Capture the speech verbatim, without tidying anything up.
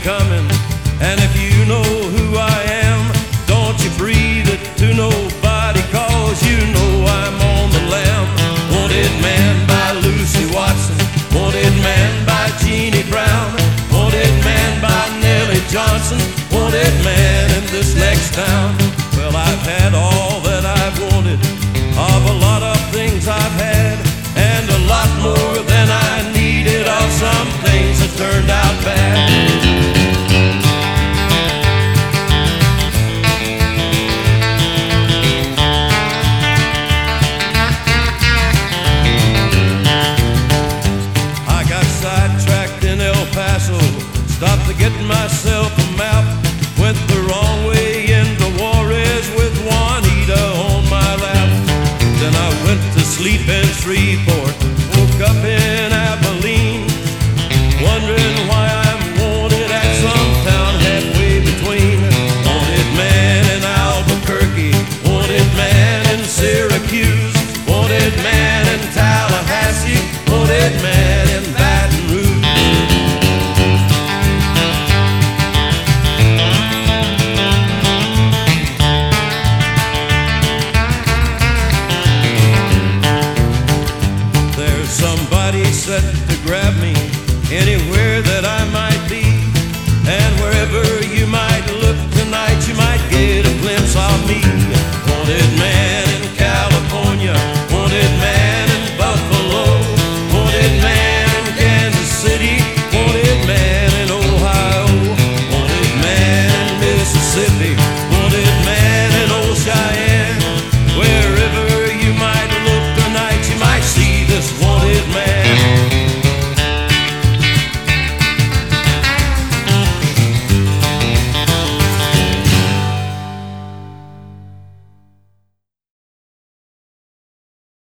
coming. And if you know who I am, don't you breathe it to nobody, cause you know I'm on the lam. Wanted man by Lucy Watson, wanted man by Jeannie Brown, wanted man by Nellie Johnson, wanted man in this next town. Well, I've had all that I've wanted of a lot of things I've had, and a lot more than I needed of some things that turned out bad. Stopped to get myself a map, went the wrong way into Juarez with Juanita on my lap. Then I went to sleep in Shreveport, woke up in Abilene, wondering why I'm wanted at some town halfway between. Wanted man in Albuquerque, wanted man in Syracuse, wanted man in Tallahassee, wanted man in Baton Rouge. Somebody said to grab me anywhere that I might